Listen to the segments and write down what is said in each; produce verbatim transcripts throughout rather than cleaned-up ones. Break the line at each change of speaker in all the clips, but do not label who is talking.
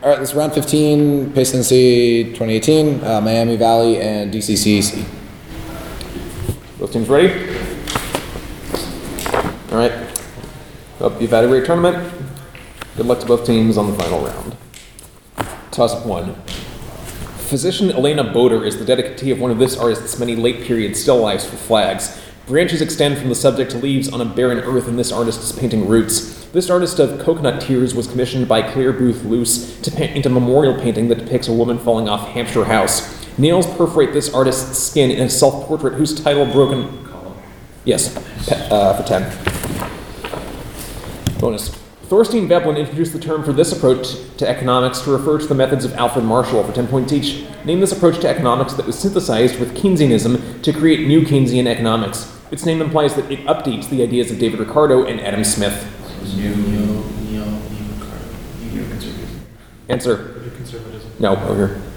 All right, this is round fifteen, Payson C twenty eighteen, uh, Miami Valley and D C C C.
Both teams ready? All right. Hope you've had a great tournament. Good luck to both teams on the final round. Toss-up one. Physician Elena Boder is the dedicatee of one of this artist's many late-period still lifes for flags. Branches extend from the subject to leaves on a barren earth in this artist's painting roots. This artist of Coconut Tears was commissioned by Claire Booth Luce to paint a memorial painting that depicts a woman falling off Hampshire House. Nails perforate this artist's skin in a self-portrait whose title broken... Yes, uh, for ten. Bonus. Thorstein Veblen introduced the term for this approach to economics to refer to the methods of Alfred Marshall for ten points each. Name this approach to economics that was synthesized with Keynesianism to create new Keynesian economics. Its name implies that it updates the ideas of David Ricardo and Adam Smith.
Neo, neo, neo, neoconservatism.
Answer.
Neoconservatism.
No, over here.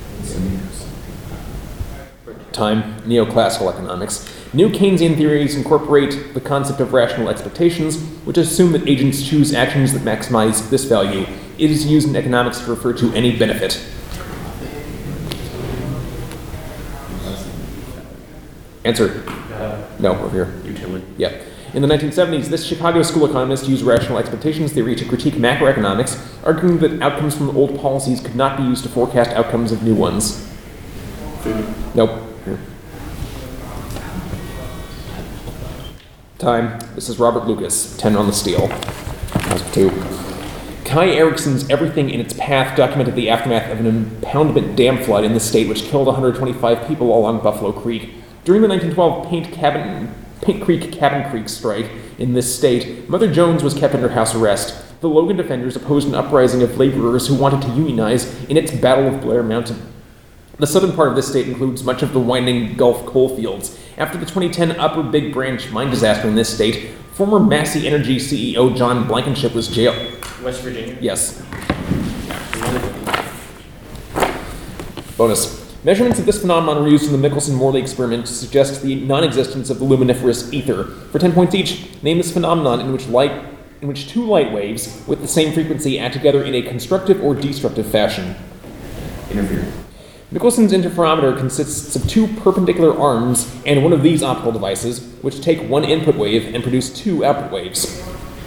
Time. Neoclassical economics. New Keynesian theories incorporate the concept of rational expectations, which assume that agents choose actions that maximize this value. It is used in economics to refer to any benefit. Answer. No, over here.
Utility.
Yeah. In the nineteen seventies, this Chicago school economist used rational expectations theory to critique macroeconomics, arguing that outcomes from old policies could not be used to forecast outcomes of new ones.
Food.
Nope. Here. Time. This is Robert Lucas. ten on the steel. That was two. Kai Erickson's Everything in Its Path documented the aftermath of an impoundment dam flood in the state which killed one hundred twenty-five people along Buffalo Creek. During the nineteen twelve Paint, Cabin, Paint Creek Cabin Creek strike in this state, Mother Jones was kept under house arrest. The Logan defenders opposed an uprising of laborers who wanted to unionize in its Battle of Blair Mountain. The southern part of this state includes much of the winding Gulf coal fields. After the twenty ten Upper Big Branch mine disaster in this state, former Massey Energy C E O John Blankenship was jailed.
West Virginia?
Yes. Bonus. Measurements of this phenomenon were used in the Michelson-Morley experiment to suggest the non-existence of the luminiferous ether. For ten points each, name this phenomenon in which light, in which two light waves with the same frequency act together in a constructive or destructive fashion.
Interference.
Michelson's interferometer consists of two perpendicular arms and one of these optical devices, which take one input wave and produce two output waves.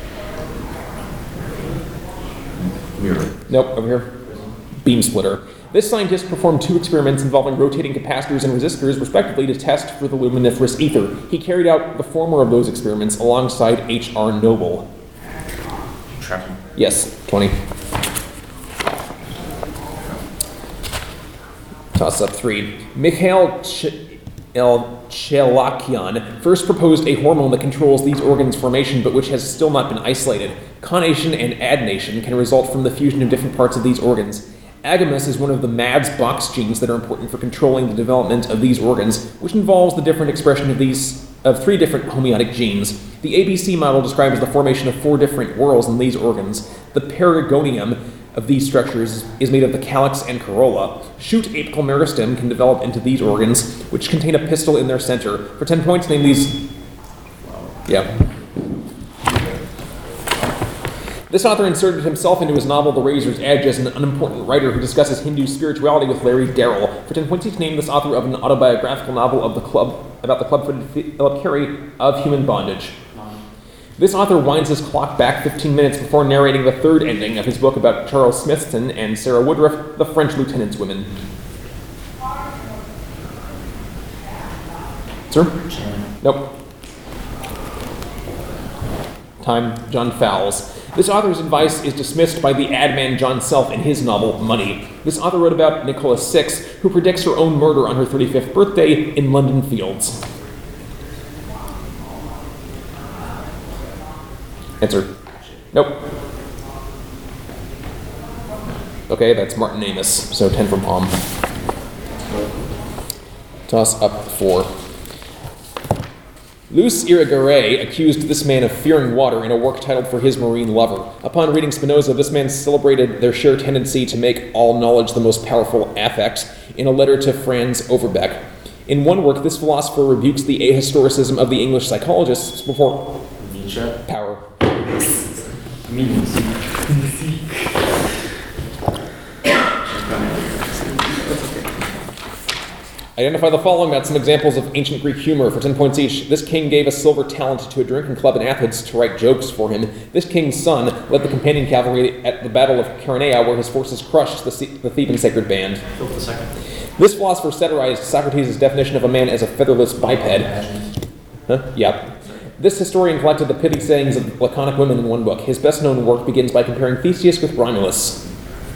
Mirror.
Nope, over here. Beam splitter. This scientist performed two experiments involving rotating capacitors and resistors, respectively, to test for the luminiferous ether. He carried out the former of those experiments alongside H R Noble.
Trapping.
Yes, twenty. Toss up three. Mikhail Ch- El Chelakian first proposed a hormone that controls these organs' formation, but which has still not been isolated. Conation and adenation can result from the fusion of different parts of these organs. Agamus is one of the M A D S box genes that are important for controlling the development of these organs, which involves the different expression of these of three different homeotic genes. The A B C model describes the formation of four different whorls in these organs. The perigonium of these structures is made of the calyx and corolla. Shoot apical meristem can develop into these organs, which contain a pistil in their center. For ten points, name these... Yeah. This author inserted himself into his novel The Razor's Edge as an unimportant writer who discusses Hindu spirituality with Larry Darrell. For ten points each, name this author of an autobiographical novel of the club about the club-footed Philip Carey of Human Bondage. This author winds his clock back fifteen minutes before narrating the third ending of his book about Charles Smithson and Sarah Woodruff, the French lieutenant's women. Sir? Nope. Time, John Fowles. This author's advice is dismissed by the ad man John Self in his novel, Money. This author wrote about Nicola Six, who predicts her own murder on her thirty-fifth birthday in London Fields. Answer. Nope. Okay, that's Martin Amis, so ten from Palm. Toss up four. Luce Irigaray accused this man of fearing water in a work titled For His Marine Lover. Upon reading Spinoza, this man celebrated their shared tendency to make all knowledge the most powerful affect in a letter to Franz Overbeck. In one work, this philosopher rebukes the ahistoricism of the English psychologists before
Nietzsche.
power.
Means.
Identify the following about some examples of ancient Greek humor for ten points each. This king gave a silver talent to a drinking club in Athens to write jokes for him. This king's son led the companion cavalry at the Battle of Chaeronea, where his forces crushed the, Se- the Theban sacred band.
Philip the second.
This philosopher satirized Socrates' definition of a man as a featherless biped. Huh? Yeah. This historian collected the pithy sayings of laconic women in one book. His best-known work begins by comparing Theseus with Romulus.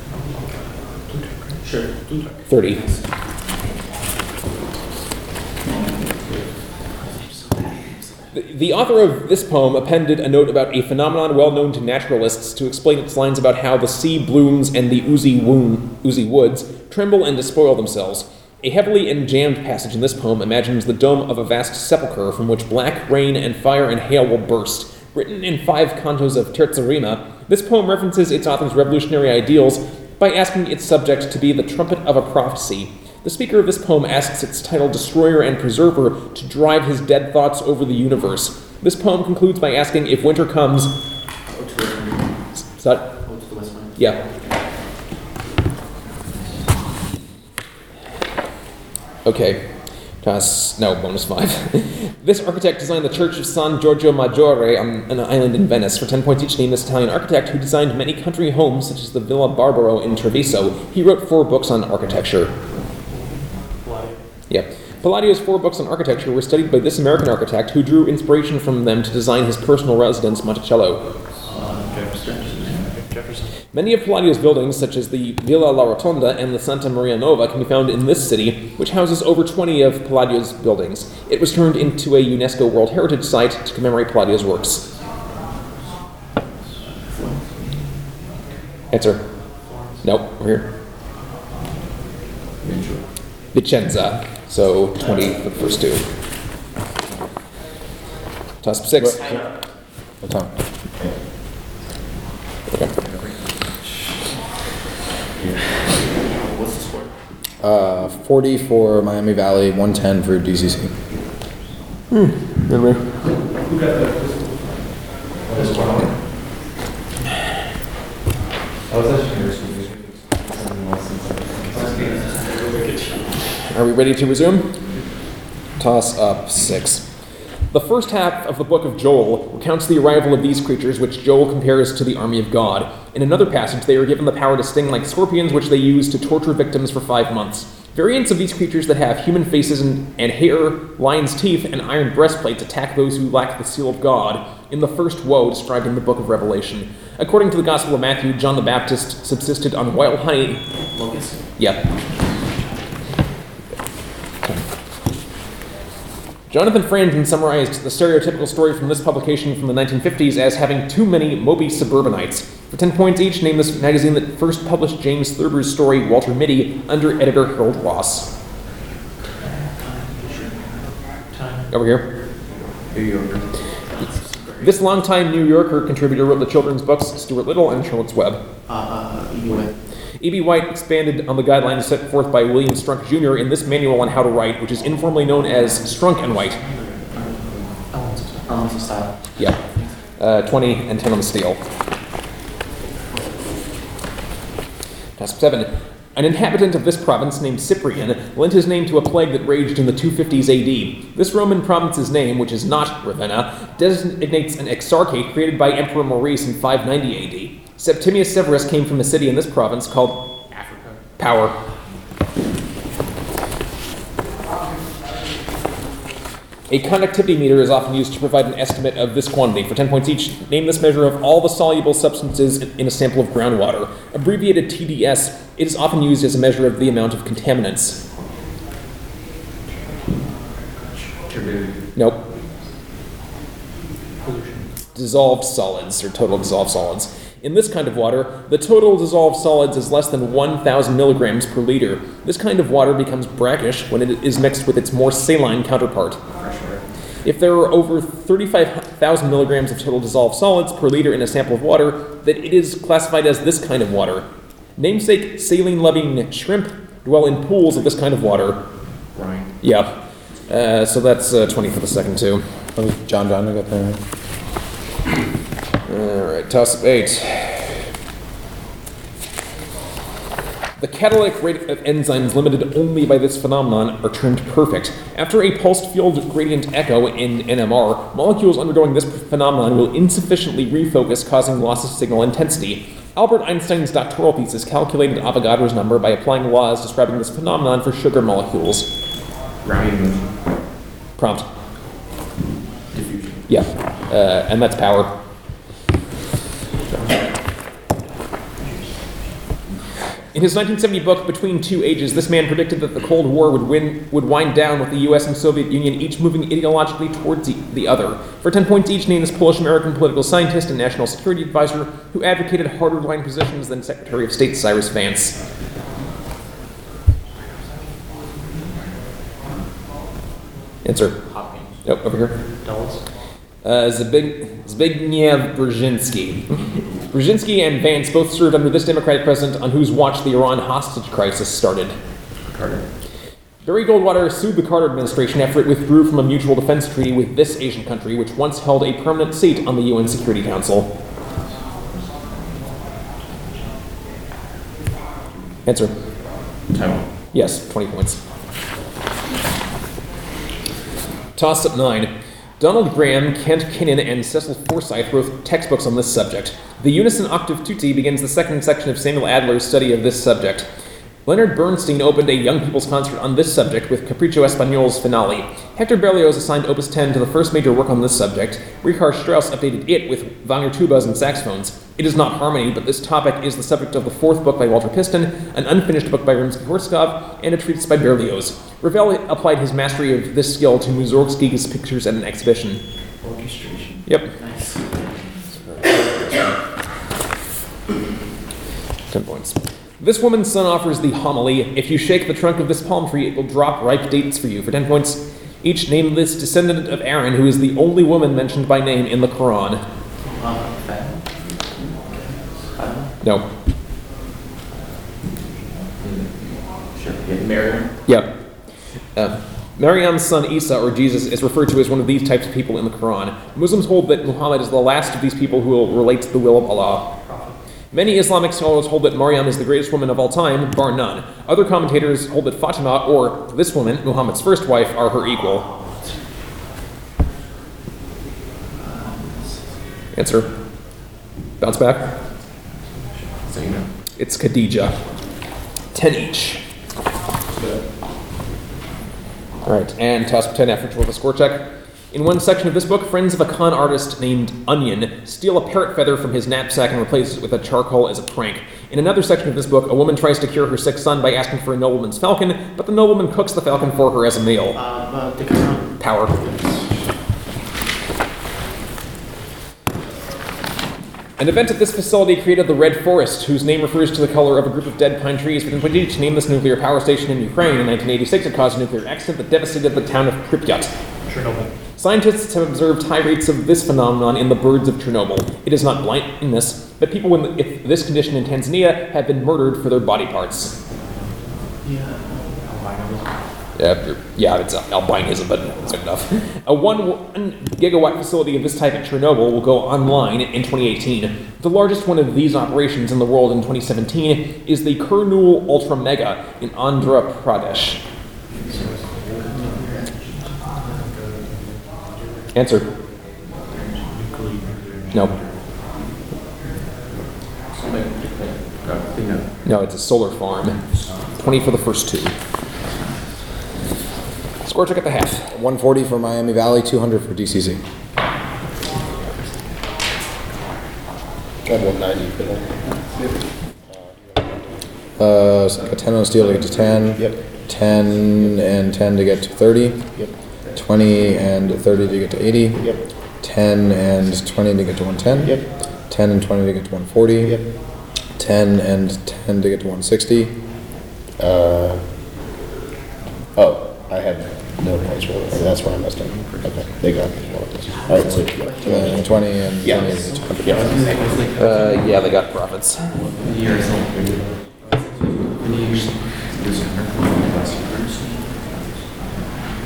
Sure.
thirty. The, the author of this poem appended a note about a phenomenon well known to naturalists to explain its lines about how the sea blooms and the oozy, wound, oozy woods tremble and despoil themselves. A heavily enjambed passage in this poem imagines the dome of a vast sepulchre from which black rain and fire and hail will burst. Written in five cantos of terza rima, this poem references its author's revolutionary ideals by asking its subject to be the trumpet of a prophecy. The speaker of this poem asks its title destroyer and preserver to drive his dead thoughts over the universe. This poem concludes by asking if winter comes...
Oh, to the west.
Is that...
Oh, to the west one.
Yeah. Okay. Task, no, bonus five. This architect designed the church of San Giorgio Maggiore on an island in Venice. For ten points each, name this Italian architect who designed many country homes, such as the Villa Barbaro in Treviso. He wrote four books on architecture.
Palladio.
Yep. Palladio's four books on architecture were studied by this American architect who drew inspiration from them to design his personal residence, Monticello.
Uh, Jefferson. Jefferson.
Many of Palladio's buildings, such as the Villa La Rotonda and the Santa Maria Nova, can be found in this city, which houses over twenty of Palladio's buildings. It was turned into a UNESCO World Heritage Site to commemorate Palladio's works. Answer. Nope, we're here. Vicenza. So twenty for the first two. Toss up six.
What time?
What's the score?
Uh, forty for Miami Valley, one ten for D C C.
Who got the this one? I was actually
Are we ready to resume? Toss up six. The first half of the book of Joel recounts the arrival of these creatures, which Joel compares to the army of God. In another passage, they are given the power to sting like scorpions, which they use to torture victims for five months. Variants of these creatures that have human faces and, and hair, lion's teeth, and iron breastplates attack those who lack the seal of God in the first woe described in the book of Revelation. According to the Gospel of Matthew, John the Baptist subsisted on wild honey.
Locust.
Yep. Jonathan Franzen summarized the stereotypical story from this publication from the nineteen fifties as having too many Moby suburbanites. For ten points each, name this magazine that first published James Thurber's story, Walter Mitty, under editor Harold Ross.
Time.
Over here.
New Yorker.
This longtime New Yorker contributor wrote the children's books Stuart Little and Charlotte's Web.
Uh, uh, E B White.
E B. White expanded on the guidelines set forth by William Strunk Junior in this manual on how to write, which is informally known as Strunk and White.
Elements of style.
Yeah. Uh, twenty and ten on the steel. Task seven. An inhabitant of this province named Cyprian lent his name to a plague that raged in the two fifties A D. This Roman province's name, which is not Ravenna, designates an exarchate created by Emperor Maurice in five ninety A D. Septimius Severus came from a city in this province called
Africa.
Power. A conductivity meter is often used to provide an estimate of this quantity. For ten points each, name this measure of all the soluble substances in a sample of groundwater. Abbreviated T D S, it is often used as a measure of the amount of contaminants.
Turbidity.
Nope.
Pollution.
Dissolved solids, or total dissolved solids. In this kind of water, the total dissolved solids is less than one thousand milligrams per liter. This kind of water becomes brackish when it is mixed with its more saline counterpart.
Fresh water.
If there are over thirty-five thousand milligrams of total dissolved solids per liter in a sample of water, then it is classified as this kind of water. Namesake saline-loving shrimp dwell in pools of this kind of water.
Brine.
Yeah. Uh, so that's uh, twenty for the second two.
Oh, John John, I got that right.
All right, toss up eight. The catalytic rate of enzymes limited only by this phenomenon are termed perfect. After a pulsed field gradient echo in N M R, molecules undergoing this phenomenon will insufficiently refocus, causing loss of signal intensity. Albert Einstein's doctoral thesis calculated Avogadro's number by applying laws describing this phenomenon for sugar molecules.
Brownian motion.
Prompt.
Diffusion.
Yeah, uh, and that's power. In his nineteen seventy book, Between Two Ages, this man predicted that the Cold War would win, would wind down with the U S and Soviet Union each moving ideologically towards the, the other. For ten points each, name this Polish-American political scientist and national security advisor who advocated harder line positions than Secretary of State Cyrus Vance. Answer.
Hopkins.
Nope, over here.
Dulles.
Uh, Zbig, Zbigniew Brzezinski. Brzezinski and Vance both served under this Democratic president on whose watch the Iran hostage crisis started.
Carter.
Barry Goldwater sued the Carter administration after it withdrew from a mutual defense treaty with this Asian country, which once held a permanent seat on the U N Security Council. Answer.
Taiwan.
Yes, twenty points. Toss up nine. Donald Graham, Kent Kinnan, and Cecil Forsyth wrote textbooks on this subject. The Unison Octave Tutti begins the second section of Samuel Adler's study of this subject. Leonard Bernstein opened a young people's concert on this subject with Capriccio Espagnol's finale. Hector Berlioz assigned Opus ten to the first major work on this subject. Richard Strauss updated it with Wagner tubas and saxophones. It is not harmony, but this topic is the subject of the fourth book by Walter Piston, an unfinished book by Rimsky-Korsakov, and a treatise by Berlioz. Ravel applied his mastery of this skill to Mussorgsky's pictures at an exhibition.
Orchestration.
Yep,
Nice.
ten points. This woman's son offers the homily. If you shake the trunk of this palm tree, it will drop ripe dates for you, for ten points. Each name this descendant of Aaron, who is the only woman mentioned by name in the Quran.
Uh, Fatima. Fatima.
No.
Sure. Yeah, Miriam.
Yeah. Uh, Maryam's son Isa, or Jesus, is referred to as one of these types of people in the Quran. Muslims hold that Muhammad is the last of these people who will relate to the will of Allah. Many Islamic scholars hold that Maryam is the greatest woman of all time, bar none. Other commentators hold that Fatima, or this woman, Muhammad's first wife, are her equal. Answer. Bounce back.
Zainab.
It's Khadija. Ten each. All right, and toss up ten after with a score check. In one section of this book, friends of a con artist named Onion steal a parrot feather from his knapsack and replace it with a charcoal as a prank. In another section of this book, a woman tries to cure her sick son by asking for a nobleman's falcon, but the nobleman cooks the falcon for her as a meal.
Uh, uh, the Quran.
Power. An event at this facility created the Red Forest, whose name refers to the color of a group of dead pine trees. Within twenty to name this nuclear power station in Ukraine. In nineteen eighty-six, it caused a nuclear accident that devastated the town of Pripyat.
Chernobyl.
Scientists have observed high rates of this phenomenon in the birds of Chernobyl. It is not blindness, but people with this condition in Tanzania have been murdered for their body parts.
Yeah. Albinism.
Yeah, yeah, it's albinism, but it's good enough. A one, one gigawatt facility of this type at Chernobyl will go online in twenty eighteen. The largest one of these operations in the world in twenty seventeen is the Kurnool Ultra Mega in Andhra Pradesh. Answer. No. No, it's a solar farm. twenty for the first two. Score check at the half.
one forty for Miami Valley, two hundred for D C C.
I have one ninety for that.
Uh, so a ten on steel to get to ten.
Yep.
ten and ten to get to thirty.
Yep.
twenty and thirty to get to eighty.
Yep.
ten and twenty to get to one ten.
Yep.
ten and twenty to get to one forty.
Yep.
ten and ten to get to one sixty.
Uh, oh, I have no points for that. That's where I messed up. Okay, they got me. All right, so yeah.
Uh, twenty and
Yeah.
twenty is one hundred.
Yeah.
Uh, yeah, they got profits.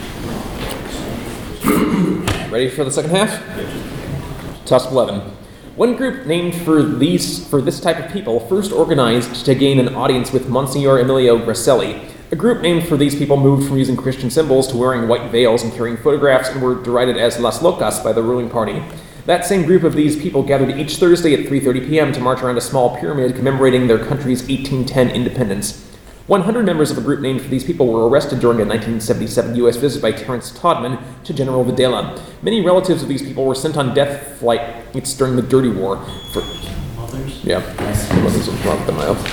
Ready for the second half? Toss up eleven. One group named for these for this type of people first organized to gain an audience with Monsignor Emilio Grasselli. A group named for these people moved from using Christian symbols to wearing white veils and carrying photographs and were derided as Las Locas by the ruling party. That same group of these people gathered each Thursday at three thirty p.m. to march around a small pyramid commemorating their country's eighteen ten independence. one hundred members of a group named for these people were arrested during a nineteen seventy-seven U S visit by Terence Todman to General Videla. Many relatives of these people were sent on death flights during the Dirty War. For,
Mothers?
yeah, mothers of Robert the Mild.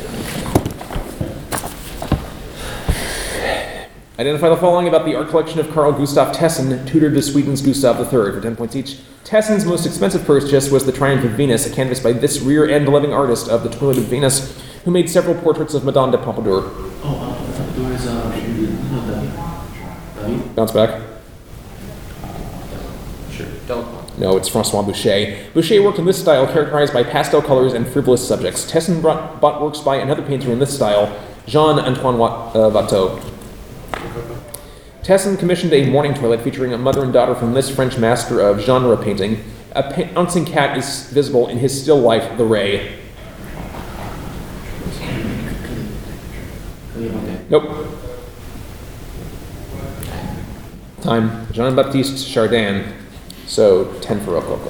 Identify the following about the art collection of Carl Gustav Tessin, tutor to Sweden's Gustav the Third, for ten points each. Tessin's most expensive purchase was The Triumph of Venus, a canvas by this rear-end living artist of the Toilet of Venus, who made several portraits of Madame de Pompadour.
Oh, uh, there is uh, no, David. David?
Bounce back.
Sure. Delacroix.
No, it's Francois Boucher. Boucher worked in this style, characterized by pastel colors and frivolous subjects. Tessin brought, bought works by another painter in this style, Jean-Antoine Wat, uh, Watteau. Tessin commissioned a mourning toilet featuring a mother and daughter from this French master of genre painting. A pouncing cat is visible in his still life, The Ray. Nope. Time. Jean-Baptiste Chardin. So, ten for Rococo.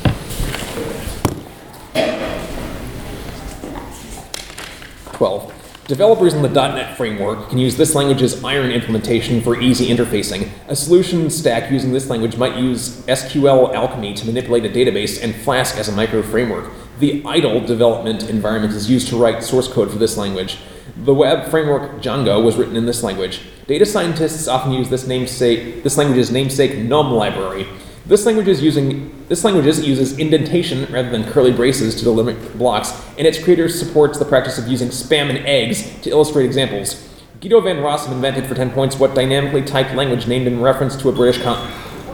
twelve. Developers in the dot net framework can use this language's iron implementation for easy interfacing. A solution stack using this language might use S Q L Alchemy to manipulate a database and Flask as a micro framework. The idle development environment is used to write source code for this language. The web framework Django was written in this language. Data scientists often use this namesake, this language's namesake nom library. This language is using this language uses indentation rather than curly braces to delimit blocks, and its creator supports the practice of using spam and eggs to illustrate examples. Guido van Rossum invented for ten points what dynamically typed language named in reference to a British con.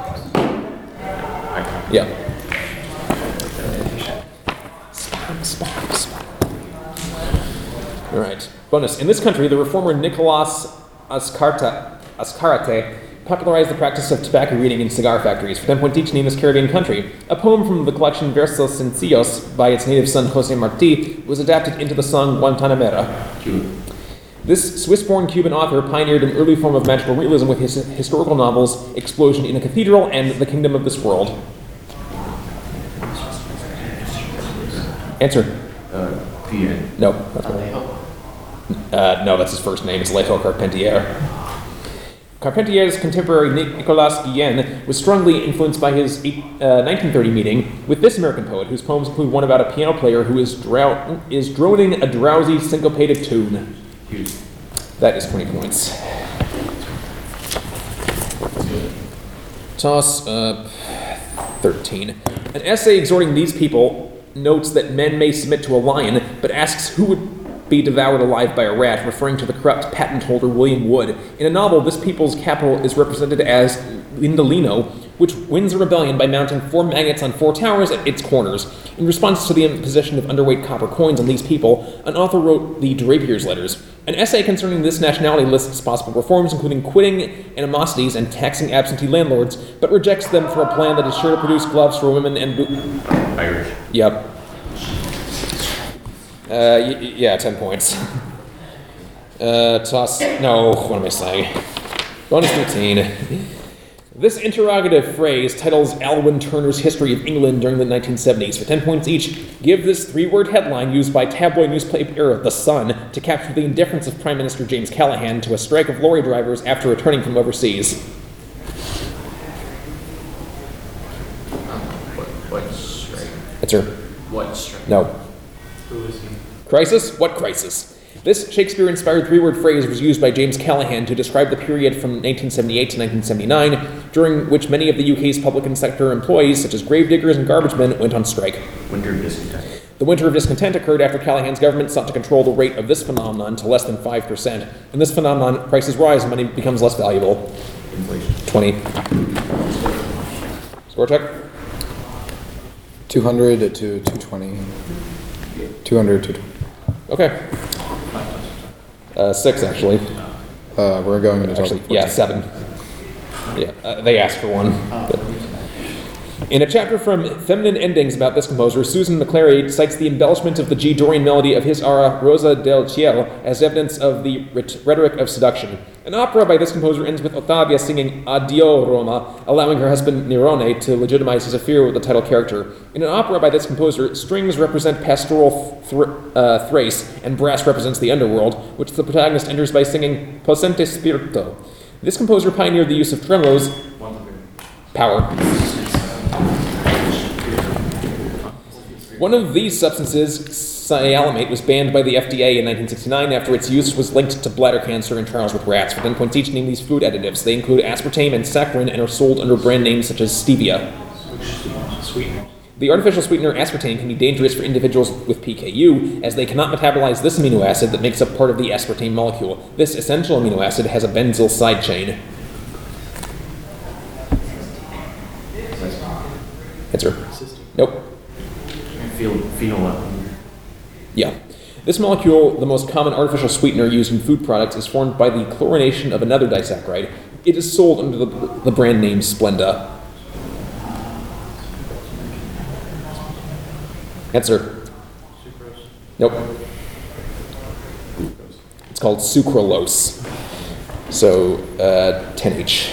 Yeah. Spam, spam, spam. All right. Bonus. In this country, the reformer Nicolas Ascarta, Ascarate popularized the practice of tobacco reading in cigar factories. For ten points each, name this Caribbean country. A poem from the collection Versos Sencillos by its native son Jose Marti was adapted into the song Guantanamera.
Cuba.
This Swiss-born Cuban author pioneered an early form of magical realism with his historical novels Explosion in a Cathedral and The Kingdom of this World. Answer.
Uh, Pierre.
No. That's
Alejo.
Uh, no, that's his first name. It's Alejo Carpentier. Carpentier's contemporary Nicolas Guillen was strongly influenced by his uh, nineteen thirty meeting with this American poet, whose poems include one about a piano player who is, drow- is droning a drowsy, syncopated tune.
Huge.
That is twenty points. Toss up thirteen. An essay exhorting these people notes that men may submit to a lion, but asks who would be devoured alive by a rat, referring to the corrupt patent holder William Wood. In a novel, this people's capital is represented as Lindolino, which wins a rebellion by mounting four magnets on four towers at its corners. In response to the imposition of underweight copper coins on these people, an author wrote the Drapier's Letters. An essay concerning this nationality lists possible reforms, including quitting animosities and taxing absentee landlords, but rejects them for a plan that is sure to produce gloves for women and bo-
Irish.
Yep. Uh, y- y- yeah, ten points. uh, toss. No, what am I saying? Bonus thirteen. This interrogative phrase titles Alwyn Turner's History of England during the nineteen seventies. For ten points each, give this three-word headline used by tabloid newspaper The Sun to capture the indifference of Prime Minister James Callaghan to a strike of lorry drivers after returning from overseas.
What, what strike?
Answer.
What strike?
No.
Who is he?
Crisis? What crisis? This Shakespeare-inspired three-word phrase was used by James Callaghan to describe the period from nineteen seventy-eight to nineteen seventy-nine, during which many of the U K's public and sector employees, such as gravediggers and garbage men, went on strike.
Winter of discontent.
The Winter of Discontent occurred after Callaghan's government sought to control the rate of this phenomenon to less than five percent. In this phenomenon, prices rise and money becomes less valuable.
Inflation.
twenty. Score check.
two hundred to two twenty. two hundred to two twenty.
Okay. Uh, six, actually.
Uh, we're going into
Actually, yeah, seven. Yeah, uh, they asked for one. but- In a chapter from Feminine Endings about this composer, Susan McClary cites the embellishment of the G. Dorian melody of his aria Rosa del Cielo as evidence of the ret- rhetoric of seduction. An opera by this composer ends with Ottavia singing Addio Roma, allowing her husband Nerone to legitimize his affair with the title character. In an opera by this composer, strings represent pastoral thr- uh, Thrace, and brass represents the underworld, which the protagonist enters by singing Possente Spirito. This composer pioneered the use of tremolos, power. One of these substances, cyalamate, was banned by the F D A in nineteen sixty-nine after its use was linked to bladder cancer in trials with rats. For ten points each, name these food additives. They include aspartame and saccharin and are sold under brand names such as stevia.
Sweetener.
The artificial sweetener aspartame can be dangerous for individuals with P K U, as they cannot metabolize this amino acid that makes up part of the aspartame molecule. This essential amino acid has a benzyl side chain. Answer. Nope.
Phenol.
Yeah. This molecule, the most common artificial sweetener used in food products, is formed by the chlorination of another disaccharide. It is sold under the, the brand name Splenda. Answer.
Sucrose.
Nope. It's called sucralose. So, uh, ten H.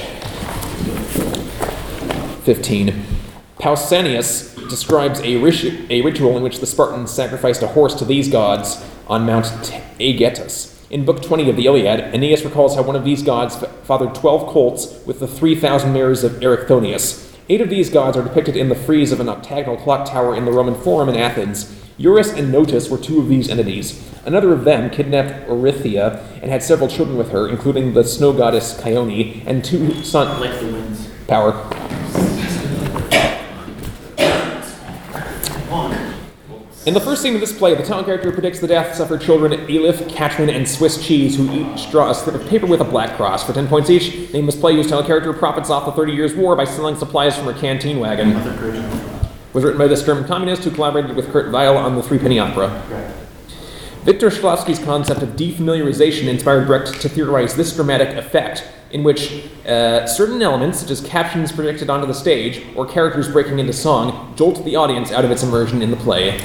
fifteen. Pausanias describes a, rit- a ritual in which the Spartans sacrificed a horse to these gods on Mount Aegetus. In Book twenty of the Iliad, Aeneas recalls how one of these gods f- fathered twelve colts with the three thousand mares of Erichthonius. Eight of these gods are depicted in the frieze of an octagonal clock tower in the Roman Forum in Athens. Eurus and Notus were two of these entities. Another of them kidnapped Orythia and had several children with her, including the snow goddess Chione and two sons.
Like the winds.
Power. In the first scene of this play, the town character predicts the deaths of her children Elif, Katrin, and Swiss Cheese, who each draw a slip of paper with a black cross. For ten points each, name this play whose town character profits off the Thirty Years' War by selling supplies from her canteen wagon.
Mother Persian.
Was written by this German communist who collaborated with Kurt Weill on the Three Penny Opera.
Correct.
Victor Shklovsky's concept of defamiliarization inspired Brecht to theorize this dramatic effect, in which uh, certain elements, such as captions projected onto the stage or characters breaking into song, jolt the audience out of its immersion in the play.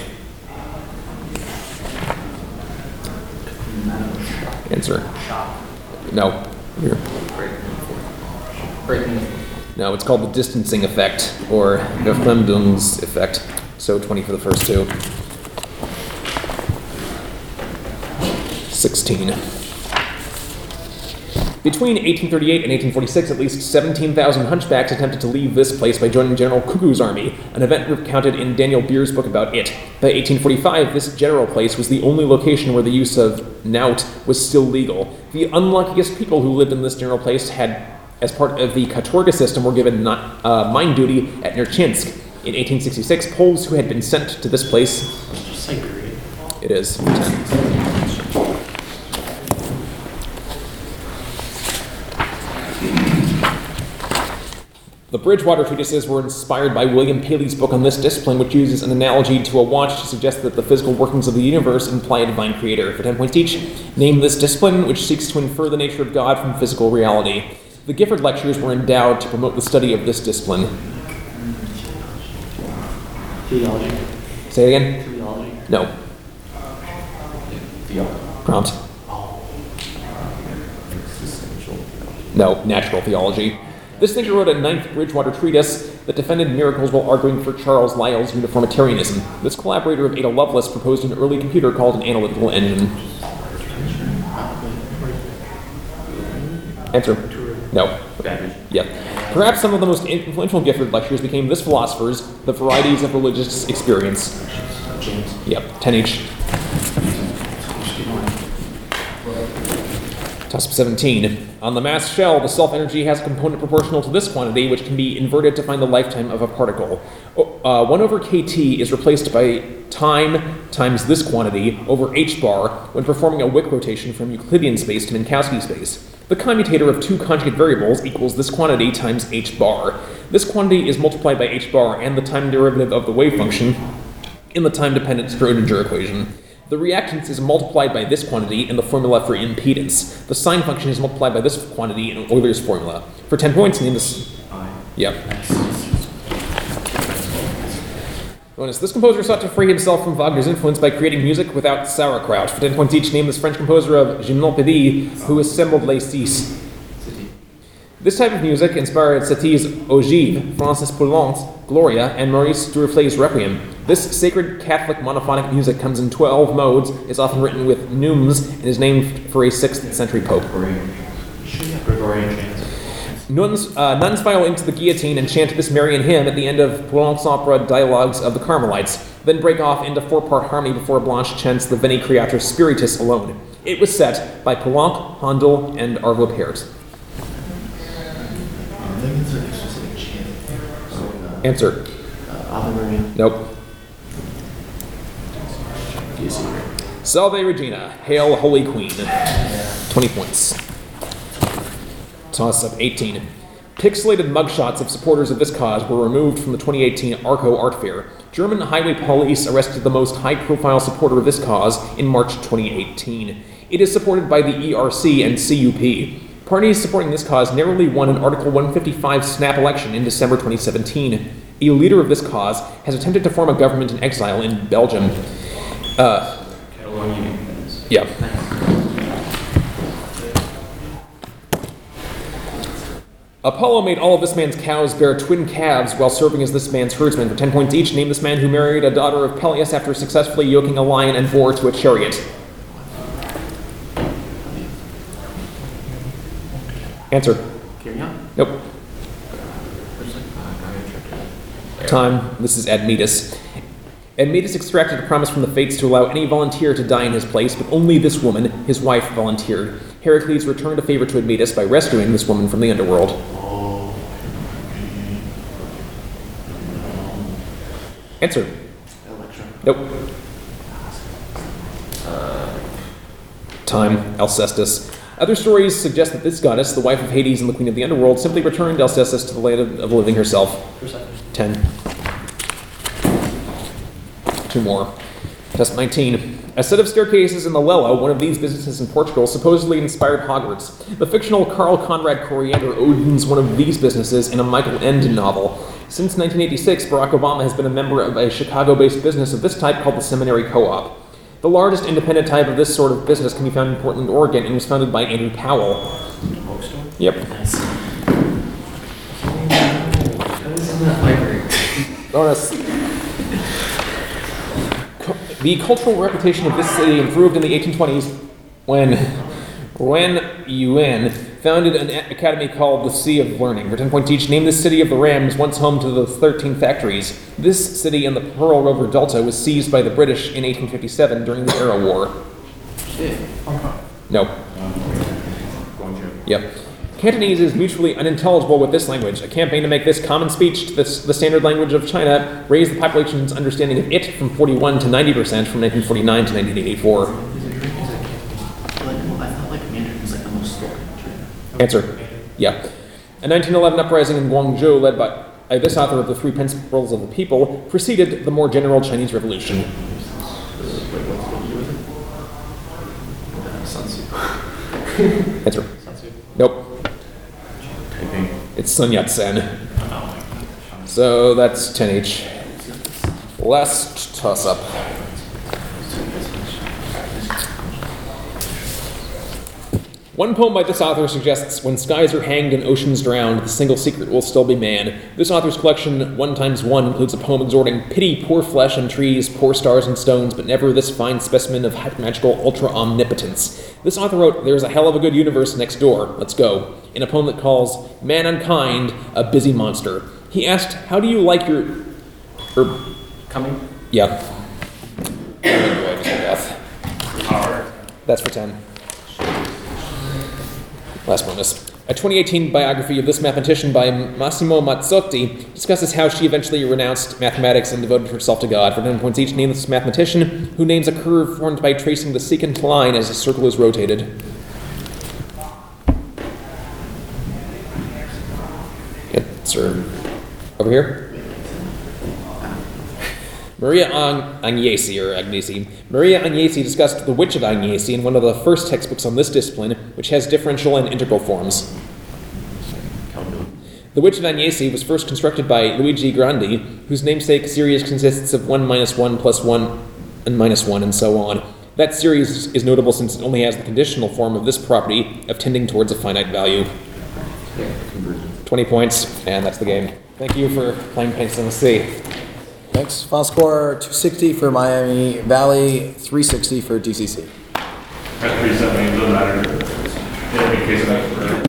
Answer. No. Here.
Breaking.
No, it's called the distancing effect, or Verfremdungs effect. So twenty for the first two. sixteen. Between eighteen thirty-eight and eighteen forty-six, at least seventeen thousand hunchbacks attempted to leave this place by joining General Cuckoo's army, an event recounted in Daniel Beer's book about it. By eighteen forty-five, this general place was the only location where the use of knout was still legal. The unluckiest people who lived in this general place had, as part of the Katorga system, were given not, uh, mine duty at Nerchinsk. In eighteen sixty-six, Poles who had been sent to this place...
Siberia.
It is. The Bridgewater treatises were inspired by William Paley's book on this discipline, which uses an analogy to a watch to suggest that the physical workings of the universe imply a divine creator. For ten points each, name this discipline, which seeks to infer the nature of God from physical reality. The Gifford Lectures were endowed to promote the study of this discipline.
Theology.
Say it again?
Theology.
No.
Theology.
Prompt. No, natural theology. This thinker wrote a ninth Bridgewater treatise that defended miracles while arguing for Charles Lyell's uniformitarianism. This collaborator of Ada Lovelace proposed an early computer called an analytical engine. Answer. No. Yeah. Perhaps some of the most influential Gifford lectures became this philosopher's, The Varieties of Religious Experience.
James.
Yep, ten each. Toss-up seventeen. On the mass shell, the self-energy has a component proportional to this quantity, which can be inverted to find the lifetime of a particle. Uh, one over kt is replaced by time times this quantity over h bar when performing a Wick rotation from Euclidean space to Minkowski space. The commutator of two conjugate variables equals this quantity times h bar. This quantity is multiplied by h bar and the time derivative of the wave function in the time-dependent Schrodinger equation. The reactance is multiplied by this quantity in the formula for impedance. The sine function is multiplied by this quantity in Euler's formula. For ten points, name this. Yep. Bonus. This composer sought to free himself from Wagner's influence by creating music without sauerkraut. For ten points each, name this French composer of Gymnopédie who assembled Les Six. This type of music inspired Satie's Ogive, Francis Poulenc's Gloria, and Maurice Duruflé's Requiem. This sacred Catholic monophonic music comes in twelve modes, is often written with neumes, and is named for a sixth century pope.
Gregorian chants.
Nuns, uh, nuns file into the guillotine and chant this Marian hymn at the end of Poulenc's opera Dialogues of the Carmelites, then break off into four-part harmony before Blanche chants the Veni Creator Spiritus alone. It was set by Poulenc, Handel, and Arvo Pärt.
I think it's a specific chant. So, uh,
Answer.
uh, Ave Maria.
Nope.
Do you see it?
Salve Regina, Hail Holy Queen. twenty points. Toss up eighteen. Pixelated mugshots of supporters of this cause were removed from the twenty eighteen Arco Art Fair. German highway police arrested the most high-profile supporter of this cause in March twenty eighteen. It is supported by the E R C and C U P. Parties supporting this cause narrowly won an Article one fifty-five snap election in December twenty seventeen. A leader of this cause has attempted to form a government in exile in Belgium. Uh,
Catalonian independence.
yeah. Apollo made all of this man's cows bear twin calves while serving as this man's herdsman. For ten points each, name this man who married a daughter of Peleus after successfully yoking a lion and boar to a chariot. Answer.
Kirion?
Nope.
There's like uh, guy checked
Time. This is Admetus. Admetus extracted a promise from the fates to allow any volunteer to die in his place, but only this woman, his wife, volunteered. Heracles returned a favor to Admetus by rescuing this woman from the underworld.
Oh.
Answer.
Electra.
Nope. Time. Alcestis. Other stories suggest that this goddess, the wife of Hades and the queen of the underworld, simply returned Alcestis to the land of, of the living herself.
Persephone.
Ten. Two more. Test nineteen. A set of staircases in the Lello, one of these businesses in Portugal, supposedly inspired Hogwarts. The fictional Carl Conrad Coriander owns one of these businesses in a Michael Ende novel. Since nineteen eighty-six, Barack Obama has been a member of a Chicago-based business of this type called the Seminary Co-op. The largest independent type of this sort of business can be found in Portland, Oregon, and was founded by Andrew Powell.
Bookstore?
Yep.
Nice. That was in that library.
Bonus. The cultural reputation of this city improved in the eighteen twenties when Wen Yuan founded an academy called the Sea of Learning. For ten points each, name this city of the Rams, once home to the thirteen factories. This city in the Pearl River Delta was seized by the British in eighteen fifty-seven during the Arrow War.
Shit. Hong Kong.
No.
Guangzhou.
Yep. Cantonese is mutually unintelligible with this language. A campaign to make this common speech to this, the standard language of China raised the population's understanding of it from forty-one to ninety percent from nineteen forty-nine to nineteen eighty-four.
Is it drink? Is it like, well, I thought like Mandarin was like the most spoken.
Answer. Yeah. A nineteen eleven uprising in Guangzhou led by uh, this author of the Three Principles of the People preceded the more general Chinese Revolution.
Wait, what's what to do with it? Uh, Sun Tzu.
Answer.
Sun Tzu.
Nope.
Typing.
It's Sun Yat-sen.
Oh.
So that's ten each. Last toss-up. One poem by this author suggests, when skies are hanged and oceans drowned, the single secret will still be man. This author's collection, One Times One, includes a poem exhorting, pity poor flesh and trees, poor stars and stones, but never this fine specimen of hypermagical ultra-omnipotence. This author wrote, there's a hell of a good universe next door, let's go, in a poem that calls Man Unkind a busy monster. He asked, how do you like your... Er,
Coming.
yeah. That's for ten. Last bonus. A twenty eighteen biography of this mathematician by Massimo Mazzotti discusses how she eventually renounced mathematics and devoted herself to God. For ten points each, name this mathematician who names a curve formed by tracing the secant line as a circle is rotated. Yes, sir. Over here. Maria Agnesi, or Agnesi. Maria Agnesi discussed The Witch of Agnesi in one of the first textbooks on this discipline, which has differential and integral forms. The The Witch of Agnesi was first constructed by Luigi Grandi, whose namesake series consists of one minus one plus one and minus one and so on. That series is notable since it only has the conditional form of this property of tending towards a finite value. twenty points, and that's the game. Thank you for playing Paints on the Sea.
Thanks. Final score, two sixty for Miami Valley, three sixty for D C C.
At three seventy, doesn't matter. In any case, that's for